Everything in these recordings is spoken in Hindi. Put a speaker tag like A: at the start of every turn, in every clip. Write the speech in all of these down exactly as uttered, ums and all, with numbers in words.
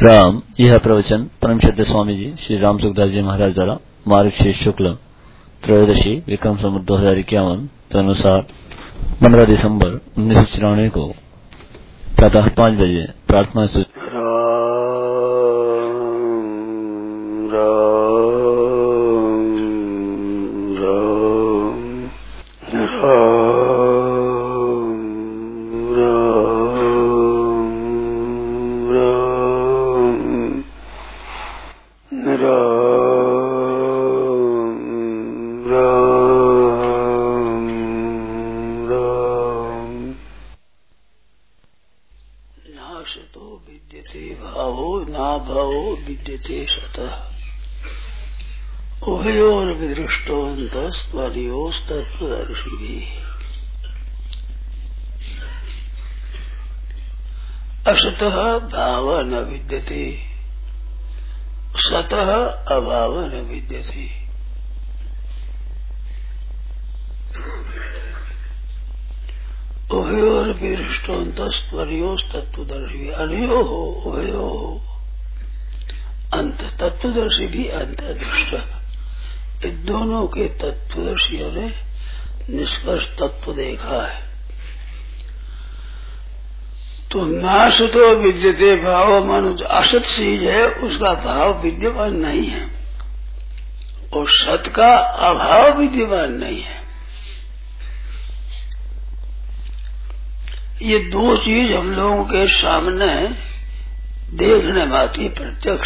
A: राम। यह प्रवचन परम श्रद्धेय स्वामी जी श्री राम सुखदास जी महाराज द्वारा मार्गशीर्ष शुक्ल त्रयोदशी विक्रम संवत दो हजार इक्यावन तदनुसार पंद्रह दिसंबर उन्नीस सौ छियानवे को प्रातः पाँच बजे प्रार्थना से
B: असतः भाव न विद्यते, सतः अभाव न विद्यते। उभयोरपि दृष्टोऽन्तस्त्वर्योस्तत्त्वदर्शी अनयोः उभयोः अंत तत्वदर्शी भी अंतर्दृष्ट। इन दोनों के तत्वदर्शियों ने निष्कर्ष तत्व देखा है। तो नाश तो विद्यते भाव, मन असत चीज है उसका भाव विद्यमान नहीं है और सत का अभाव विद्यमान नहीं है। ये दो चीज हम लोगों के सामने देखने में आती है प्रत्यक्ष।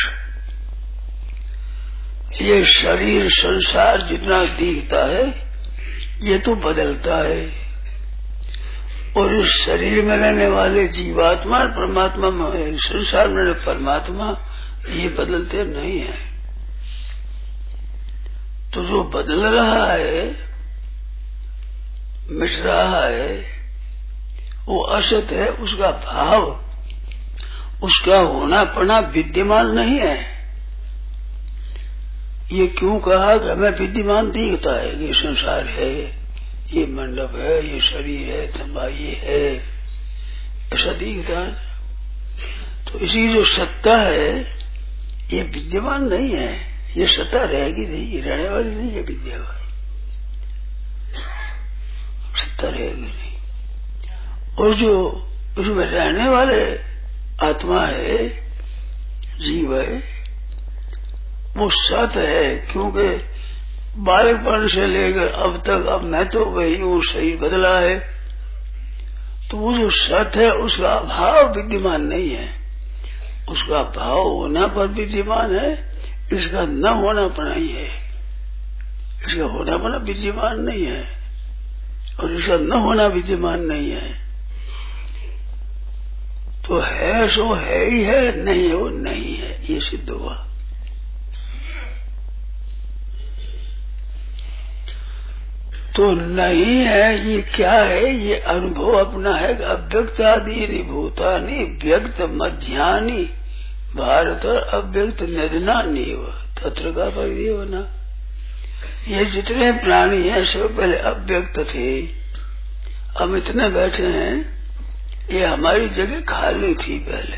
B: ये शरीर संसार जितना दिखता है ये तो बदलता है और इस शरीर में रहने वाले जीवात्मा परमात्मा में, संसार में परमात्मा, ये बदलते नहीं है। तो जो बदल रहा है, मिट रहा है, वो असत है। उसका भाव, उसका होना पना विद्यमान नहीं है। ये क्यों कहा कि हमें विद्यमान दिखता है, ये संसार है, ये मंडप है, ये शरीर है, तंबा ये है, ऐसा दिखता है। तो इसी जो सत्ता है ये विद्यमान नहीं है। ये सत्ता रहेगी नहीं, ये रहने वाली नहीं है। विद्यमान सत्ता रहेगी नहीं। और जो उसमें रहने वाले आत्मा है, जीव है, वो सत है। क्योंकि बालकपन से लेकर अब तक, अब मैं तो वही हूँ, शरीर बदला है। तो वो जो सत है उसका अभाव विद्यमान नहीं है। उसका भाव होना पर विद्यमान है, इसका न होना पर नहीं है। इसका होना पर विद्यमान नहीं है और इसका न होना विद्यमान नहीं है। तो है सो है ही है, नहीं है वो नहीं है, ये सिद्ध हुआ। तो नहीं है ये क्या है? ये अनुभव अपना है। अव्यक्त आदि भूतानि व्यक्त मध्यानि भारत अव्यक्त निधनानि तत्र का परिदेवना। ये जितने प्राणी हैं सब पहले अव्यक्त थे, हम इतने बैठे हैं। ये हमारी जगह खाली थी पहले,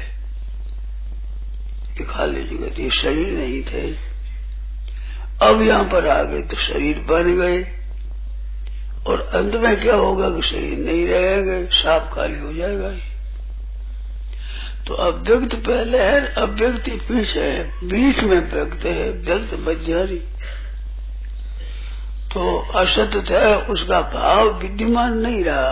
B: ये खाली जगह थी, शरीर नहीं थे। अब यहाँ पर आ गए तो शरीर बन गए और अंत में क्या होगा कि शरीर नहीं रहेगा, साफ खाली हो जाएगा। तो अव्यक्त पहले है, अव्यक्त पीछे है, बीच में व्यक्त है, व्यक्त मध्यारी। तो असत है, उसका भाव विद्यमान नहीं रहा,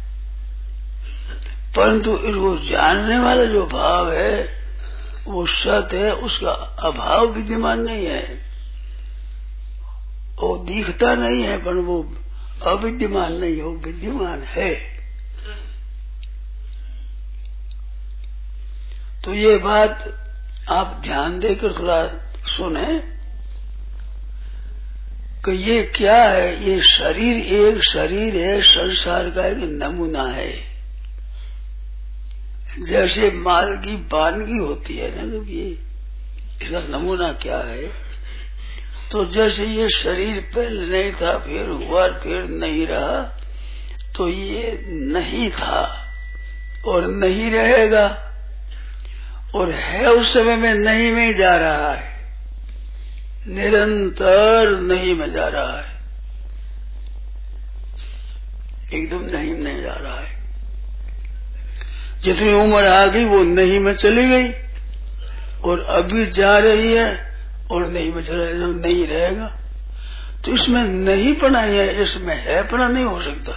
B: परंतु इसको जानने वाला जो भाव है वो सत है, उसका अभाव विद्यमान नहीं है। वो दिखता नहीं है पर वो अविद्यमान नहीं हो, विद्यमान है। तो ये बात आप ध्यान देकर थोड़ा सुने कि ये क्या है। ये शरीर एक शरीर है, संसार का एक नमूना है। जैसे माल की वानगी होती है ना, तो ये इसका नमूना क्या है। तो जैसे ये शरीर पहले नहीं था, फिर हुआ, फिर नहीं रहा, तो ये नहीं था और नहीं रहेगा। और है उस समय में नहीं में जा रहा है, निरंतर नहीं में जा रहा है, एकदम नहीं में नहीं जा रहा है। जितनी उम्र आ गई वो नहीं में चली गई और अभी जा रही है और नहीं में चला नहीं रहेगा। तो इसमें नहीं पना है, इसमें है पना नहीं हो सकता।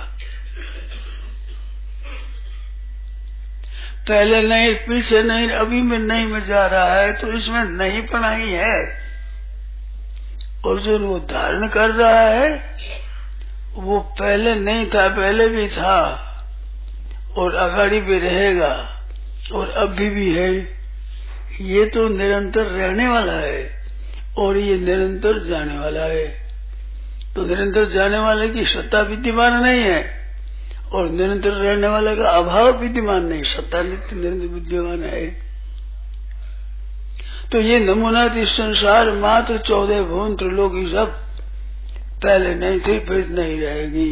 B: पहले नहीं, पीछे नहीं, अभी में नहीं में जा रहा है, तो इसमें नहीं पना ही है। और जो वो धारण कर रहा है वो पहले नहीं था, पहले भी था और आगाड़ी भी रहेगा और अभी भी है। ये तो निरंतर रहने वाला है और ये निरंतर जाने वाला है। तो निरंतर जाने वाले की सत्ता विद्यमान नहीं है और निरंतर रहने वाले का अभाव विद्यमान नहीं, सत्ता नित्य निरंतर विद्यमान है। तो ये नमूना इस संसार मात्र चौदह भुवन त्रिलोकी सब पहले नहीं थी, फिर नहीं रहेगी।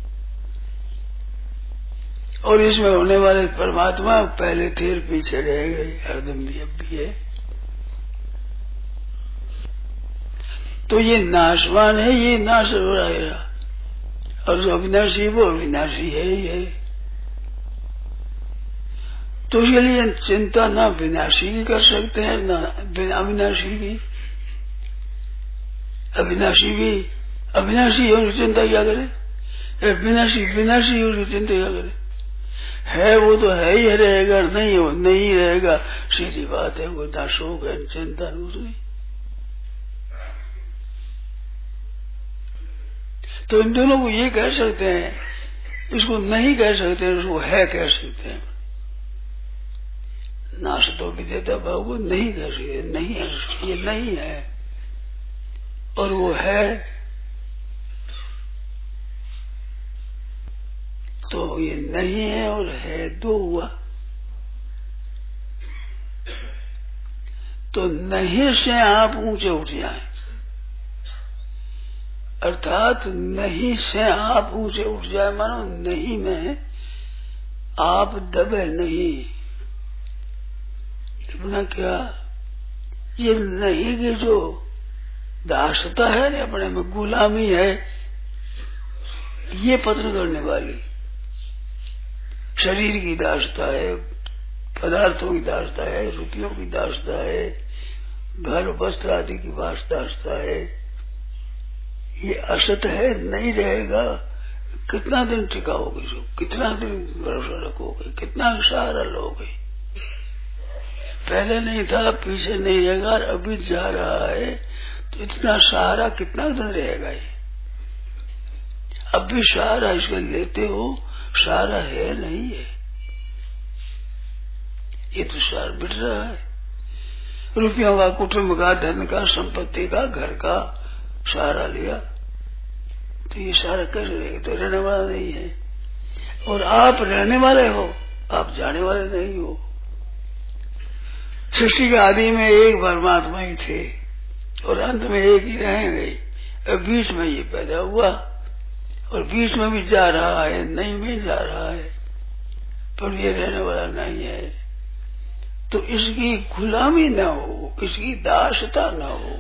B: और इसमें होने वाले परमात्मा पहले थे और पीछे रह गए, हरदम भी अब भी है। तो ये नाशवान है, ये नाश हो रहेगा, और जो अविनाशी वो अविनाशी है ही है। तो इसके लिए चिंता ना विनाशी की कर सकते हैं ना अविनाशी की। अविनाशी भी अविनाशी है उसकी चिंता क्या करे, विनाशी विनाशी है उसकी चिंता क्या करे। है वो तो है ही रहेगा, नहीं हो नहीं रहेगा, सीधी बात है। वो ना शोक है चिंता नहीं। तो इन दोनों को ये कह सकते हैं, इसको नहीं कह सकते हैं, उसको है कह सकते हैं। नाश तो विद्यता भाव को नहीं कह सकते, नहीं है, ये नहीं है और वो है। तो ये नहीं है और है दो हुआ। तो नहीं से आप ऊंचे उठ जाएं, अर्थात नहीं से आप ऊंचे उठ जाए, मानो नहीं में आप दबे नहीं। अपना क्या ये नहीं की जो दासता है ना, अपने में गुलामी है, ये पतन करने वाली। शरीर की दासता है, पदार्थों की दासता है, रुपयों की दासता है, घर वस्त्र आदि की दासता है। ये असत है, नहीं रहेगा। कितना दिन टिकाओगे, जो कितना दिन भरोसा रखोगे, कितना सहारा लोगे। पहले नहीं था, पीछे नहीं रहेगा, अभी जा रहा है, तो इतना सहारा कितना दिन रहेगा। ये अब भी सहारा इसका लेते हो, सहारा है नहीं है, ये तो सहारा बिट रहा है। रुपयों का, कुटुंब का, धन का, संपत्ति का, घर का सहारा लिया, तो ये सहारा कैसे रहेगा। तो रहने वाला नहीं है। और आप रहने वाले हो, आप जाने वाले नहीं हो। सृष्टि के आदि में एक परमात्मा ही थे और अंत में एक ही रहेंगे। अब बीच में ये पैदा हुआ और बीच में भी जा रहा है, नहीं में जा रहा है, पर ये रहने वाला नहीं है। तो इसकी गुलामी न हो, इसकी दासता न हो।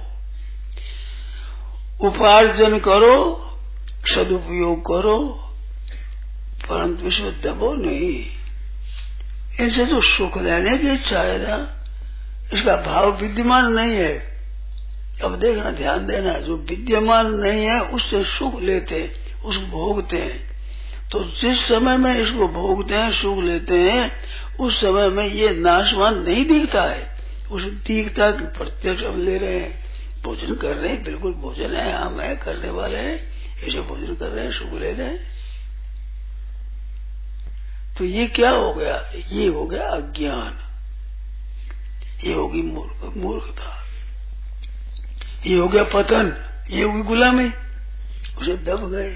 B: उपार्जन करो, सदुपयोग करो, परंतु इसमें दबो नहीं। इनसे तो सुख लेने की इच्छा है ना, इसका भाव विद्यमान नहीं है। अब देखना, ध्यान देना, जो विद्यमान नहीं है उससे सुख लेते, उसको भोगते हैं। तो जिस समय में इसको भोगते हैं, सुख लेते हैं, उस समय में ये नाशवान नहीं दिखता है। उसे दिखता कि प्रत्यक्ष अब ले रहे हैं, भोजन कर रहे हैं, बिल्कुल भोजन है, हम है, करने वाले हैं, ऐसे भोजन कर रहे हैं, सुख ले रहे हैं। तो ये क्या हो गया, ये हो गया अज्ञान, ये होगी मूर्ख मूर्खता, ये हो गया पतन, ये होगी गुलामी। उसे दब गए।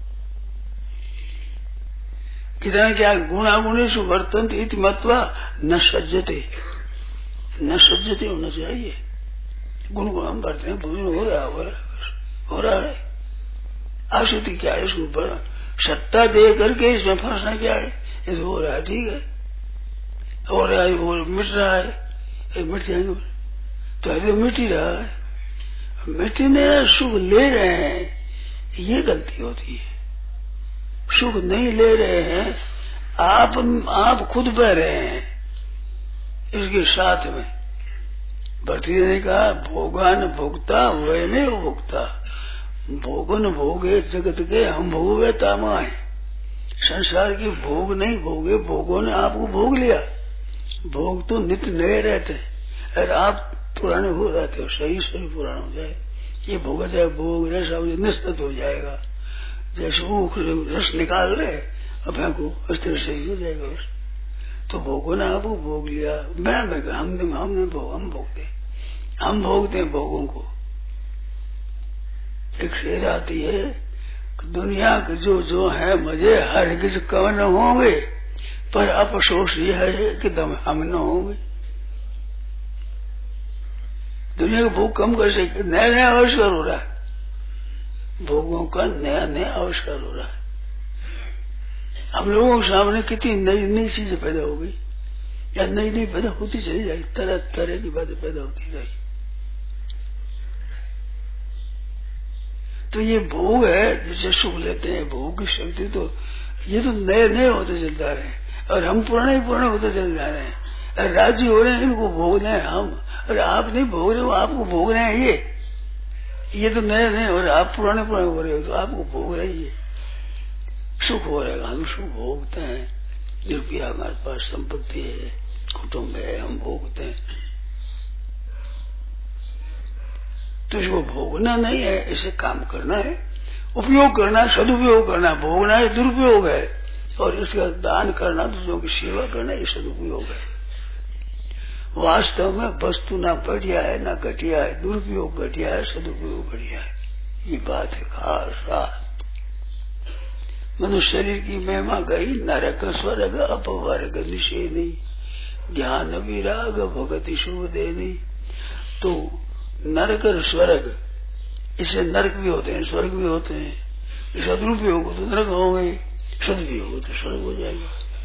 B: कितना क्या गुणा गुणेश वर्तन्ते इति मत्वा न सज्जते, न सज्जते होना चाहिए। गुण को हम बढ़ते हैं, भोजन हो रहा हो रहा हो रहा है। आसक्ति क्या है, इसको बड़ा सत्ता दे करके इसमें फंसना क्या है। ये तो हो रहा है, ठीक है, हो रहा है, वो मिट रहा है, ये मिट जाएंगे, तो अरे मिट ही रहा है, मिटने सुख ले रहे हैं, ये गलती होती है। सुख नहीं ले रहे हैं, आप आप खुद बह रहे हैं इसके साथ में। भरती ने कहा भोगान भोगता वह नहीं भोगता, भोगन भोगे जगत के हम भोगे तामाए। संसार की भोग नहीं भोगे, भोगों ने आपको भोग लिया। भोग तो नित्य नए रहते हैं और आप पुराने हो रहते हो, सही सही पुराना हो जाए। ये भोग जाए भोग रस निस्तत हो जाएगा, जैसे वो रस निकाल रहे अब फेंको इस तरह सही हो जाएगा बस। तो भोगों ने आपको भोग लिया, मैं मैं हमने हमने भोग हम भोगते हम भोगते हैं भोगों को। एक शेर आती है, दुनिया के जो जो है मजे हर किस कवन होंगे, पर अफसोस यह है कि दम हम न होंगे। दुनिया का भोग कम कर सके, नया नया आविष्कार हो रहा है, भोगों का नया नया आविष्कार हो रहा है। हम लोगों के सामने कितनी नई नई चीजें पैदा हो गई या नई नई पैदा होती चली जाएगी, तरह तरह की बातें पैदा होती रही। तो ये भोग है जिसे सुख लेते हैं, भोग की शक्ति, तो ये तो नए नए होते चल जा रहे हैं और हम पुराने ही पुराने होते चल जा रहे हैं। और राजी हो रहे हैं इनको भोग रहे हैं हम, और आप नहीं भोग रहे हो, आपको भोग रहे हैं ये ये तो नए नए और आप पुराने पुराने हो रहे हो, तो आपको भोग रहे हैं। सुख हो रहेगा, हम सुख भोगते हैं। रुपया हमारे पास, संपत्ति है, कुटुंब है, हम भोगते हैं। तो इसको भोगना नहीं है, इसे काम करना है, उपयोग करना है, सदुपयोग करना है। भोगना है दुरुपयोग है, और इसका दान करना, दूसरों की सेवा करना, ये सदुपयोग है। वास्तव में वस्तु ना बढ़िया है ना घटिया है, दुरुपयोग घटिया है, सदुपयोग बढ़िया है, ये बात है खास बात। मनुष्य शरीर की महिमा गई, नरक स्वर्ग अपवर्ग निषेधी, ज्ञान विराग भगति शुभ देनी। तो नरक और स्वर्ग, इससे नरक भी होते हैं स्वर्ग भी होते हैं। इसका दुरुपयोग हो तो नरक हो गए, सदुपयोग हो तो स्वर्ग हो जाएगा।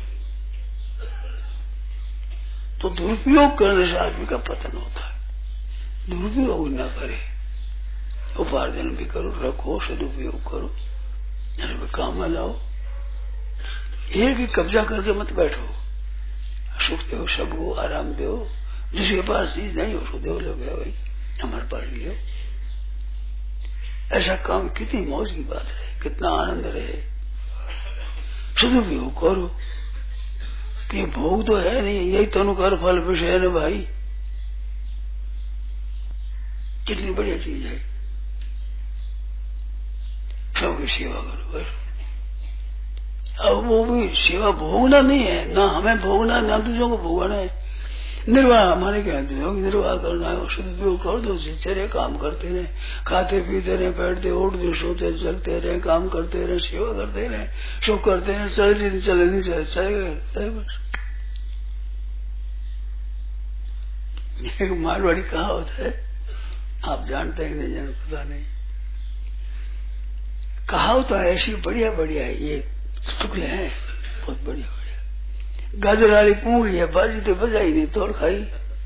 B: तो दुरुपयोग करने से आदमी का पतन होता है। दुरुपयोग न करे, उपार्जन भी करो, रखो, सदुपयोग करो, काम में लाओ। एक ही कब्जा करके मत बैठो, सुख दो, सबको आराम दो, जिसके पास चीज नहीं उसको दो, लो भाई हमारे पास लियो। ऐसा काम कितनी मौज की बात है, कितना आनंद रहे। सदुपयोग करो कि भोग तो है नहीं, यही तनुकार फल विषय है ना भाई, कितनी बढ़िया चीज है। सबकी सेवा करो बस। अब वो भी सेवा भोगना नहीं है, ना हमें भोगना ना दूसरों को भोगना है। निर्वाह हमारे क्या, दूसरों की निर्वाह करना है। सदुपयोग कर दो, चले काम करते रहे, खाते पीते रहे, बैठते उठते सोते चलते रहे, काम करते रहे, सेवा करते रहे, सुख करते रहे, चले नहीं चले नहीं चले चले बस। एक मारवाड़ी कहावत है, आप जानते हैं नहीं जानते पता नहीं, कहावत तो ऐसी बढ़िया बढ़िया है, ये टुकड़े हैं बहुत बढ़िया बढ़िया। गाजर वाली पूंगी है, बाजी तो बजाई नहीं, तोड़ खाई,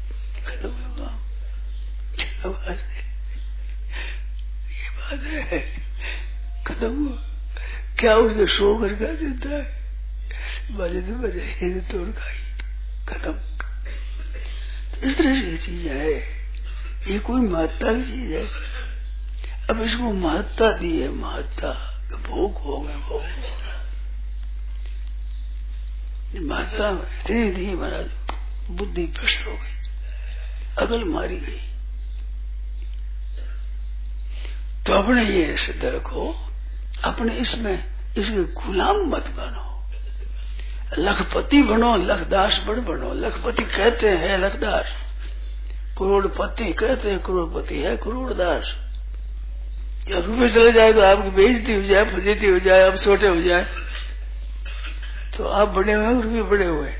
B: ये बात है, खत्म हुआ। क्या उसने सो कर क्या चिंता है, बाजी तो बजाई नहीं, तोड़ खाई, खत्म। तो इस तरह से चीज है, ये कोई महत्ता की चीज है। अब इसको महत्ता दी है, महत्ता भोग हो गए, भोग महत्ता इतनी दी महाराज, बुद्धि भ्रष्ट हो गई, अकल मारी गई। तो अपने ये सिद्ध रखो, अपने इसमें इसके गुलाम मत बनो, लखपति बनो, लखदास बन बनो। लखपति कहते हैं लखदास, करोड़पति कहते हैं करोड़पति है करोड़दास। क्या रुपये चले जाए तो आपकी बेइज्जती हो जाए, फजीती हो जाए, आप छोटे हो जाए, तो आप बड़े हुए, रुपये बड़े हुए।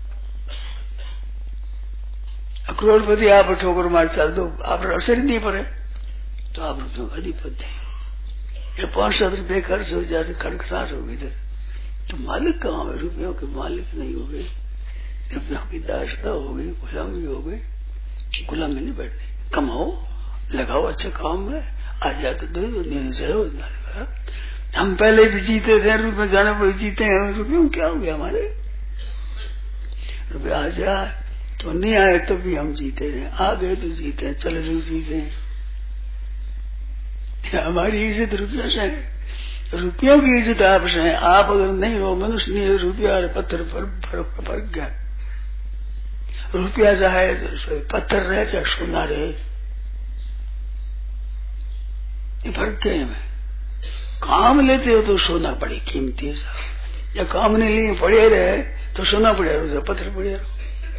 B: करोड़पति आप ठोकर मार चल दो, आप असर नहीं पड़े, तो आप रुपयों का अधिपति। ये पांच सात रुपये खर्च हो जाते, खड़खड़ाहट हो गई, तो मालिक कहाँ है? रुपयों के मालिक नहीं हो गए, रुपयों की दासता हो गई, गुलामी हो गई। गुलाम में नहीं बैठने, कमाओ, लगाओ अच्छे काम में, आ जाए तो दो, नहीं चाहिए। हम पहले भी जीते थे, रुपये जाने पर जीते हैं, रुपयों क्या हो गया हमारे, रुपये आ जाए तो नहीं आए तो भी हम जीते हैं, आ गए तो जीते हैं, चले तो जीते हैं। हमारी इज्जत रुपयों से है, रुपयों की इज्जत आपसे है। आप अगर नहीं हो, मनुष्य नहीं हो, रुपया और पत्थर पर फर्क गया। रुपया चाहे पत्थर रहे चाहे सोना रहे, ये फर्क क्या है? काम लेते हो तो सोना पड़े कीमती सा, या काम नहीं लिए पड़े रहे तो सोना पड़े रहो, पत्थर पड़े रहो।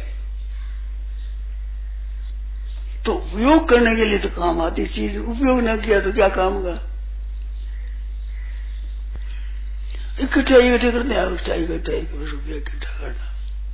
B: तो उपयोग करने के लिए तो काम आती चीज, उपयोग न किया तो क्या काम का? इकट्ठा इकट्ठे करते हैं, इकट्ठा इकट्ठा रुपया इकट्ठा करना,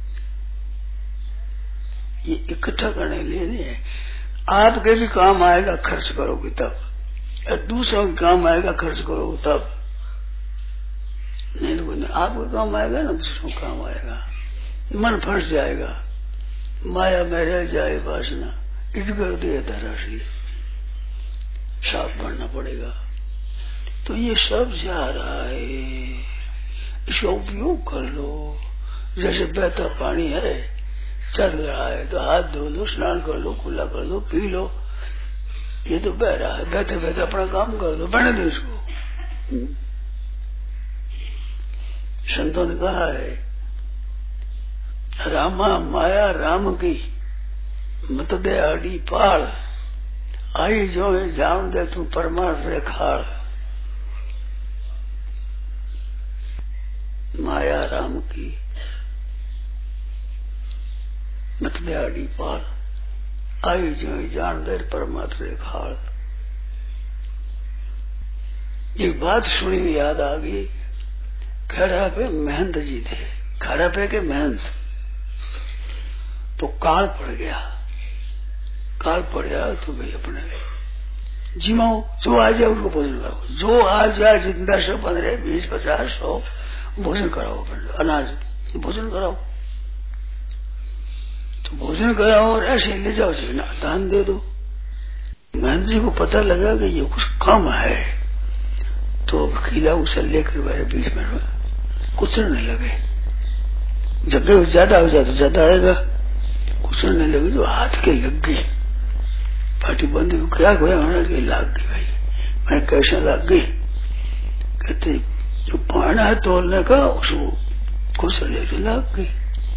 B: ये इकट्ठा करने के लिए नहीं है। आपके भी काम आएगा खर्च करोगे तब, या दूसरों के काम आएगा खर्च करोगे तब, नहीं तो नहीं। आपका काम आएगा ना दूसरों का काम आएगा, मन फंस जाएगा, माया में रह जाए वासना, इधर दे धराशी साफ करना पड़ेगा। तो ये सब जा रहा है, इसका उपयोग कर लो। जैसे बहता पानी है, चल रहा है तो हाथ धो लो, स्नान कर लो, कुल्ला कर लो, पी लो। ये तो बह रहा है, बहते बहते अपना काम कर दो, बहने दो इसको। संतों ने कहा है, रामा माया राम की मत दे आड़ी पाल, आई जो है जान दे तू परमार्थ रे खाल। माया राम की मत दे आड़ी पाल, आई जो है जान दे परमार्थ रे खाल। ये बात सुनी याद आ गई। खड़ा पे महंत जी थे, खड़ा पे के महंत, तो काल पड़ गया, काल पड़ गया तो भाई अपने जिमाओ, जो आ जाए उसको भोजन कराओ, जो आ जाए जिंदा सौ पंद्रह बीस पचास सौ भोजन कराओ, अनाज भोजन कराओ। तो भोजन कराओ और ऐसे ले जाओ, जीना दान दे दो। महंत जी को पता लगा कि ये कुछ कम है, तो खिला उसे लेकर मेरे बीच में कुचलने लगे। जगह ज्यादा हो जाए तो ज्यादा आएगा, कुचलने लगे तो हाथ के लग गई, पार्टी बंद हो, क्या होया होना कि लाग गई। भाई मैं कैसे लाग गई? कहते जो पाना है तोड़ने का उसको कुचलने से लाग गई।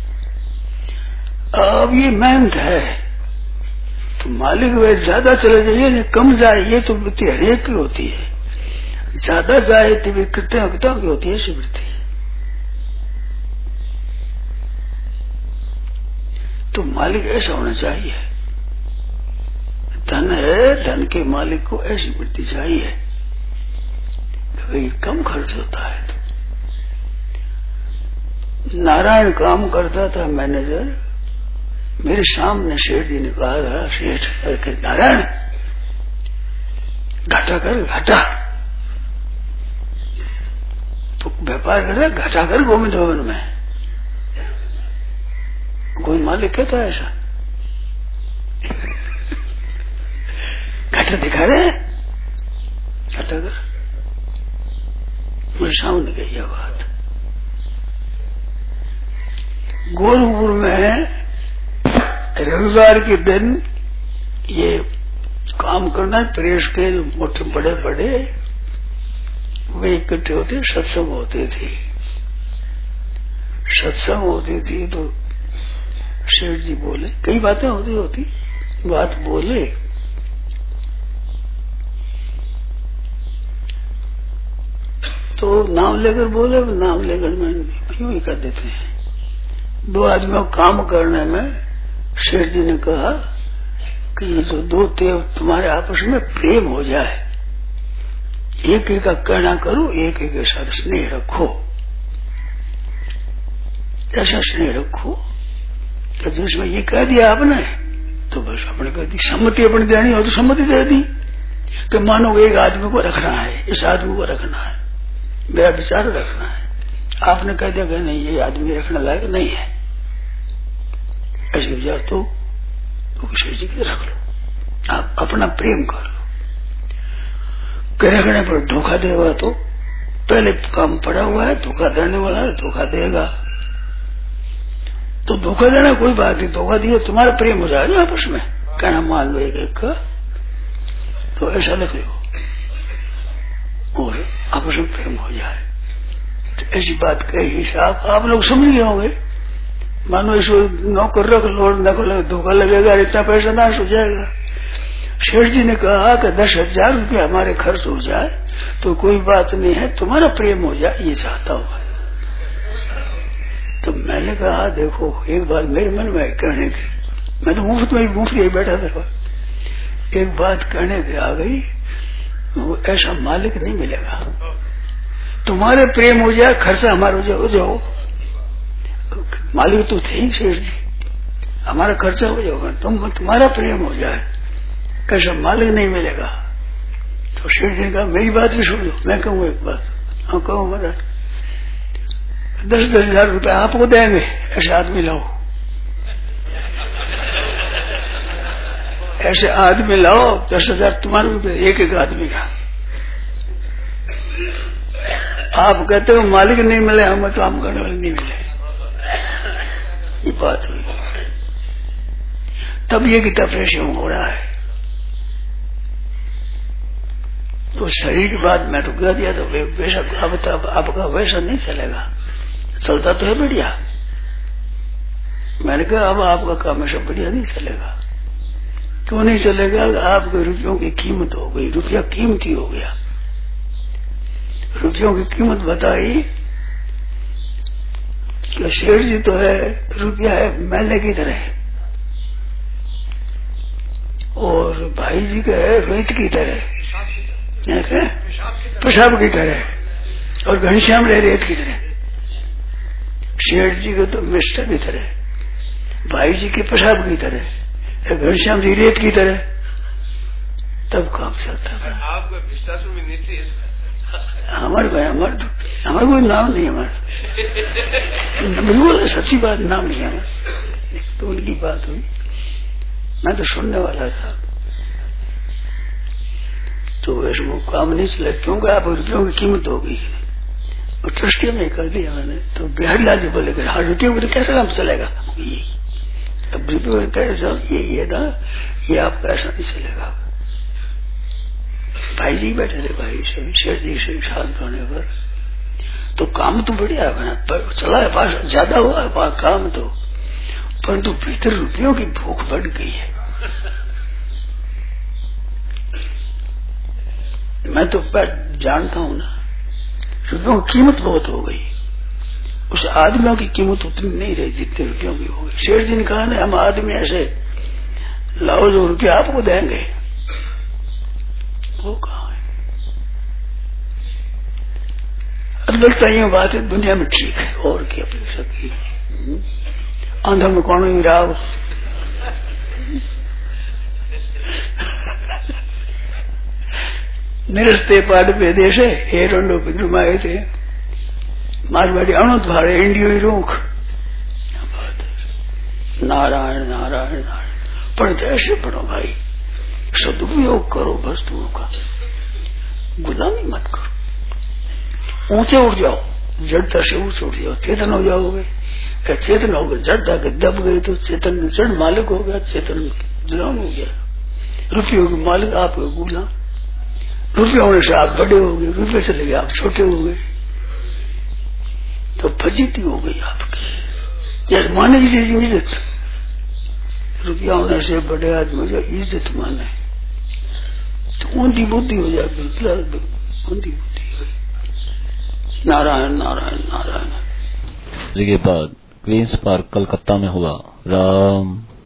B: अब ये मेहनत है तो मालिक वे ज्यादा चले जाइए नहीं कम जाए, ये तो वृत्ति हरेक की होती है। ज्यादा जाए तो वे कृतज्ञता की होती है ऐसी वृत्ति। तो मालिक ऐसा होना चाहिए, धन है, धन के मालिक को ऐसी वृत्ति चाहिए कि भाई कम खर्च होता है। तो नारायण काम करता था मैनेजर, मेरे सामने सेठ जी ने कहा, सेठ करके नारायण घाटा कर घाटा, तो व्यापार कर घाटा कर गोविंद भवन में। कोई मालिक कहता है ऐसा? घाटा दिखा रहे, घाटा कर। मेरे सामने गई यह बात। गोरखपुर में रविवार के दिन ये काम करना, प्रेस के जो मोटे बड़े बड़े वे इकट्ठे होते, सत्संग होते थे, सत्संग होती थी। तो शेठ जी बोले, कई बातें होती होती बात बोले, तो नाम लेकर बोले, नाम लेकर मैं यूं ही कर देते हैं। दो आदमियों काम करने में शेठ जी ने कहा कि ये जो दो देव तुम्हारे आपस में प्रेम हो जाए, एक एक का कहना करो, एक एक के साथ स्नेह रखो, ऐसा स्नेह रखो कि जिसमें ये कह दिया आपने तो बस अपने कह दी। सम्मति अपनी देनी हो तो सम्मति दे दी कि मानो एक आदमी को रखना है, इस आदमी को रखना है, मेरा विचार रखना है। आपने कह दिया कि नहीं ये आदमी रखने लायक नहीं है, ऐसे विचार तो तो शेर जी के रख लो, आप अपना प्रेम कर लो। रखने पर धोखा देगा तो पहले काम पड़ा हुआ है, धोखा देने वाला है, धोखा देगा। तो धोखा देना कोई बात नहीं, धोखा दिए तुम्हारा प्रेम हो जाएगा आपस में, कहना मान लो एक एक का, तो ऐसा लिख लो और आपस में प्रेम हो जाए। तो ऐसी बात कही साहब, आप लोग समझ गए होंगे। मानो इसको नौकर रख लो, धोखा लगेगा, इतना पैसा नाश हो जाएगा। शेठ जी ने कहा कि दस हजार रूपये हमारे खर्च हो जाए तो कोई बात नहीं है, तुम्हारा प्रेम हो जाए ये चाहता हूँ। तो मैंने कहा देखो एक बात मेरे मन में कहने की, मैं तो मुफ्त में मुफ्त ही बैठा था, एक बात कहने की आ गई, वो ऐसा मालिक नहीं मिलेगा। तुम्हारे प्रेम हो जाए, खर्चा हमारा हो जाए, हो जाओ मालिक तो थे ही शेठ जी, हमारा खर्चा हो जाओगा, तुम तुम्हारा प्रेम हो जाए, ऐसा मालिक नहीं मिलेगा। तो शेठ जी ने कहा मेरी बात भी सुन लो, मैं कहूँ एक बात। हाँ कहो महाराज। दस दस हजार रुपये आपको देंगे, ऐसे आदमी लाओ, ऐसे आदमी लाओ, दस हजार तुम्हारे रुपये एक एक आदमी का। आप कहते हो मालिक नहीं मिले, हमें काम करने वाले नहीं मिले, ये बात हुई। तब ये किताब प्रेषण हो रहा है। तो शरीर की बात मैं तो कह दिया, तो वैसा अब तब आपका वैसा नहीं चलेगा, चलता तो है बढ़िया। मैंने कहा अब आपका काम ऐसा बढ़िया नहीं चलेगा। क्यों नहीं चलेगा? आपके रुपयों की कीमत हो गई, रुपया कीमती हो गया। रुपयों की कीमत बताई कि शेर जी तो है, रुपया है मैले की तरह, और भाई जी का है रेत की तरह, पेशाब की तरह, और घनश्याम रहे रेत की तरह। शेठ जी को तो मिस्टर की तरह, भाई जी के पेशाब की तरह, घनश्याम जी रेत की तरह, तब काम चलता है। हमारे भाई हमारे तो हमारे कोई नाम नहीं, हमारा बिल्कुल सच्ची बात, नाम नहीं है। तो उनकी बात हुई, मैं तो सुनने वाला था। तो वैसे वो काम नहीं चला, क्योंकि आप रुपयों की कीमत हो गई है, और ट्रस्टी में कर दिया मैंने। तो बिहारी लाल जी बोले हाँ रुपयों में तो कैसे काम चलेगा, ये अब रुपयों में कैसे ये ये ना, ये आपका ऐसा नहीं चलेगा। भाई जी बैठे थे, भाई से शेर जी से शांत होने पर, तो काम तो बढ़िया है, पर चला है पास ज्यादा हुआ है पास काम तो, परंतु भीतर रुपयों की भूख बढ़ गई है। मैं तो जानता हूं ना, रुपयों की कीमत बहुत हो गई, उस आदमियों की कीमत उतनी नहीं रही जितने रुपयों की हो गई। शेर जी ने कहा ना हम आदमी ऐसे लाओ जो रुपया आपको देंगे, वो कहा है। अब लगता है ये बात है दुनिया में ठीक है, और क्या अपेक्षा की। आंध्र में कौन ही राव निरस्ते पाठ पे देशे हे रोंडो पितृमाए थे मारवाड़ी अणुत भाड़े इंडियो ही रोक। नारायण नारायण नारायण पढ़ते ऐसे पढ़ो भाई, सदुपयोग करो वस्तुओं का, गुलामी मत करो। ऊंचे उठ जाओ, जड़ता से ऊंचे उठ जाओ, चेतन हो जाओगे। चेतन हो गए, जड़ता के दब गए तो चेतन जड़ मालिक हो गया, चेतन गुलाम हो गया। रुपयों के मालिक आप गुलाम, रुपये होने से आप बड़े हो गए, रुपये चले गए आप छोटे हो गए, तो फजीती हो गई आपकी। जैसे माने की इज्जत, रुपया होने से बड़े आदमी जो इज्जत माने तो ऊंधी बुद्धि हो जाती, ऊंधी बुद्धि हो। नारायण नारायण नारायण।
A: के बाद क्वींस पार्क कलकत्ता में हुआ। राम